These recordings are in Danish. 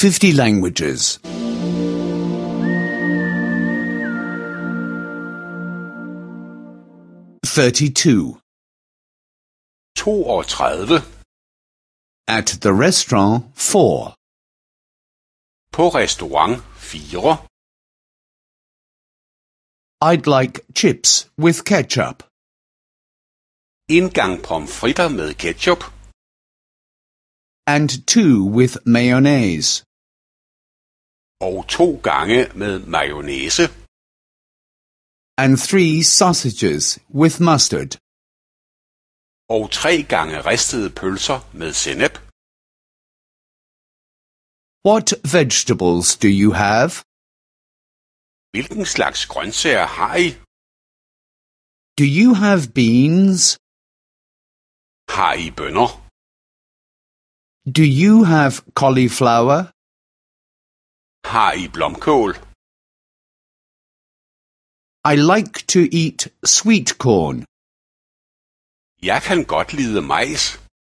50 languages. 32. 32. At the restaurant 4. På restaurant 4. I'd like chips with ketchup. En gang pomfritter med ketchup. And 2 with mayonnaise. Og 2 gange med mayonnaise. And 3 sausages with mustard. Og 3 gange ristede pølser med sennep. What vegetables do you have? Hvilken slags grøntsager har I? Do you have beans? Har I bønner? Do you have cauliflower? Har I blomkål? I like to eat sweet corn. Jeg kan godt lide majs.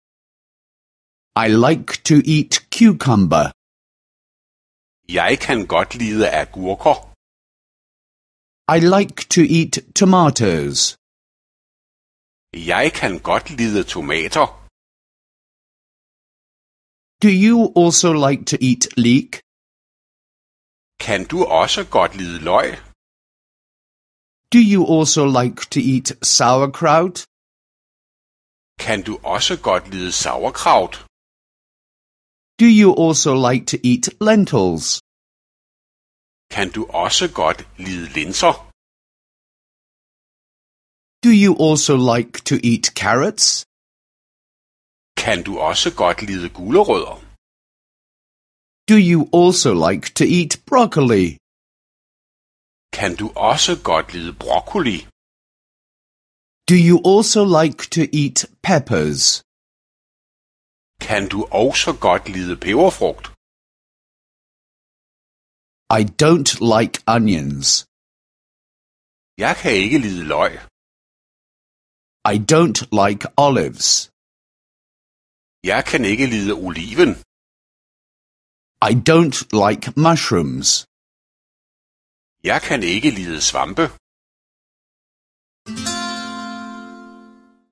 I like to eat cucumber. Jeg kan godt lide agurker. I like to eat tomatoes. Jeg kan godt lide tomater. Do you also like to eat leek? Kan du også godt lide løg? Do you also like to eat sauerkraut? Kan du også godt lide sauerkraut? Do you also like to eat lentils? Kan du også godt lide linser? Do you also like to eat carrots? Kan du også godt lide gulerødder? Do you also like to eat broccoli? Kan du også godt lide broccoli? Do you also like to eat peppers? Kan du også godt lide peberfrugt? I don't like onions. Jeg kan ikke lide løg. I don't like olives. Jeg kan ikke lide oliven. I don't like mushrooms. Jeg kan ikke lide svampe.